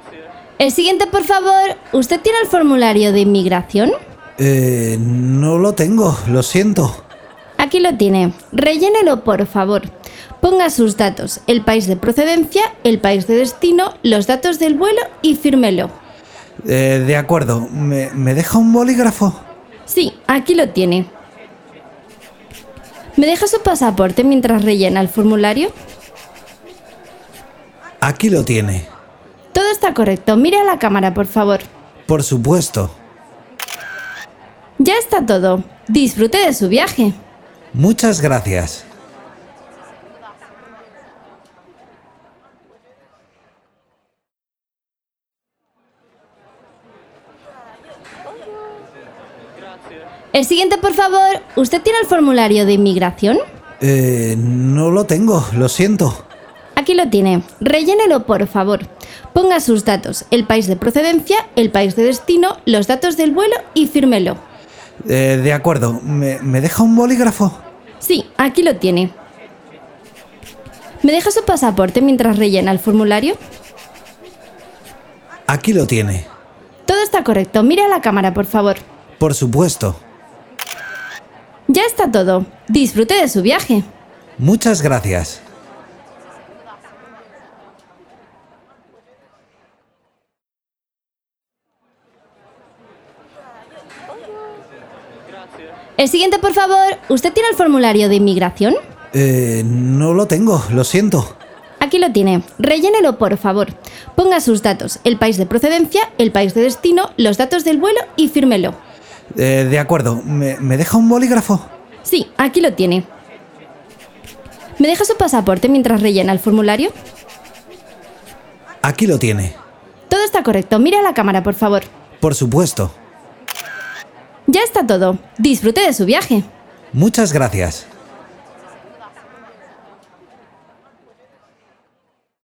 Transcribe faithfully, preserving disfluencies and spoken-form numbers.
El siguiente, por favor. ¿Usted tiene el formulario de inmigración? Eh, no lo tengo, lo siento. Aquí lo tiene. Rellénelo, por favor. Ponga sus datos, el país de procedencia, el país de destino, los datos del vuelo y fírmelo. Eh, de acuerdo. ¿Me, ¿Me deja un bolígrafo? Sí, aquí lo tiene. ¿Me deja su pasaporte mientras rellena el formulario? Aquí lo tiene. Todo está correcto. Mire a la cámara, por favor. Por supuesto. Ya está todo. Disfrute de su viaje. Muchas gracias. El siguiente, por favor. ¿Usted tiene el formulario de inmigración? Eh, no lo tengo, lo siento. Aquí lo tiene. Rellénelo, por favor. Ponga sus datos, el país de procedencia, el país de destino, los datos del vuelo y fírmelo. Eh, de acuerdo. ¿Me, ¿Me deja un bolígrafo? Sí, aquí lo tiene. ¿Me deja su pasaporte mientras rellena el formulario? Aquí lo tiene. Todo está correcto. Mire a la cámara, por favor. Por supuesto. Ya está todo. Disfrute de su viaje. Muchas gracias. El siguiente, por favor. ¿Usted tiene el formulario de inmigración? Eh, no lo tengo, lo siento. Aquí lo tiene. Rellénelo, por favor. Ponga sus datos, el país de procedencia, el país de destino, los datos del vuelo y fírmelo. Eh, de acuerdo. ¿Me, ¿Me deja un bolígrafo? Sí, aquí lo tiene. ¿Me deja su pasaporte mientras rellena el formulario? Aquí lo tiene. Todo está correcto. Mire a la cámara, por favor. Por supuesto. Ya está todo. Disfrute de su viaje. Muchas gracias.